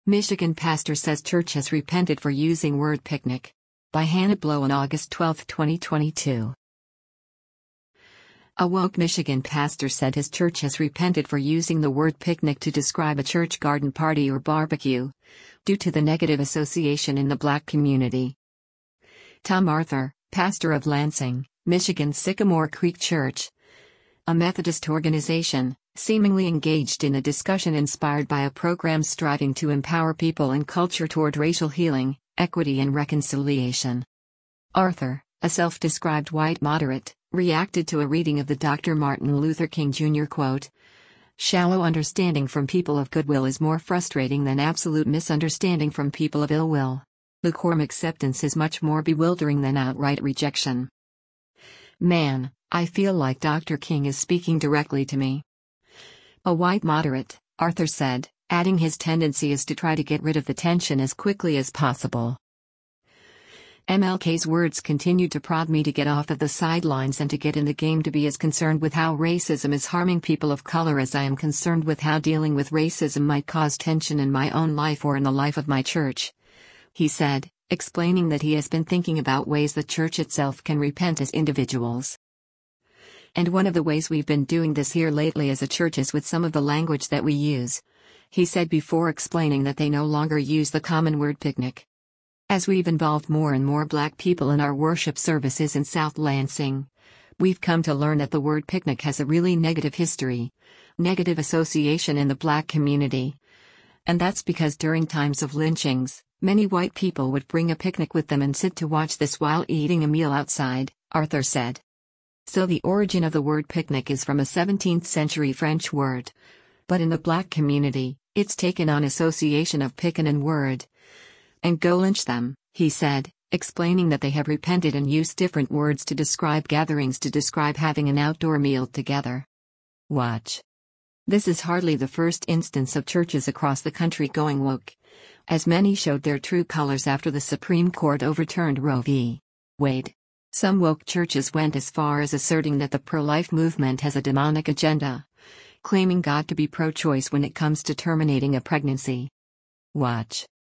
Michigan pastor says church has repented for using word picnic. By Hannah Blow on August 12, 2022. A woke Michigan pastor said his church has repented for using the word picnic to describe a church garden party or barbecue, due to the negative association in the Black community. Tom Arthur, pastor of Lansing, Michigan's Sycamore Creek Church, a Methodist organization, seemingly engaged in a discussion inspired by a program striving to empower people and culture toward racial healing, equity and reconciliation. Arthur, a self-described white moderate, reacted to a reading of the Dr. Martin Luther King Jr. quote, "Shallow understanding from people of goodwill is more frustrating than absolute misunderstanding from people of ill will. Lukewarm acceptance is much more bewildering than outright rejection. Man, I feel like Dr. King is speaking directly to me." A white moderate, Arthur said, adding his tendency is to try to get rid of the tension as quickly as possible. MLK's words continued to prod me to get off of the sidelines and to get in the game, to be as concerned with how racism is harming people of color as I am concerned with how dealing with racism might cause tension in my own life or in the life of my church, he said, explaining that he has been thinking about ways the church itself can repent as individuals. "And one of the ways we've been doing this here lately as a church is with some of the language that we use," he said before explaining that they no longer use the common word picnic. "As we've involved more and more Black people in our worship services in South Lansing, we've come to learn that the word picnic has a really negative history, negative association in the Black community. And that's because during times of lynchings, many white people would bring a picnic with them and sit to watch this while eating a meal outside," Arthur said. So the origin of the word picnic is from a 17th century French word. But in the Black community, it's taken on association of pickin' and word. "And go lynch them," he said, explaining that they have repented and used different words to describe gatherings, to describe having an outdoor meal together. Watch. This is hardly the first instance of churches across the country going woke, as many showed their true colors after the Supreme Court overturned Roe v. Wade. Some woke churches went as far as asserting that the pro-life movement has a demonic agenda, claiming God to be pro-choice when it comes to terminating a pregnancy. Watch.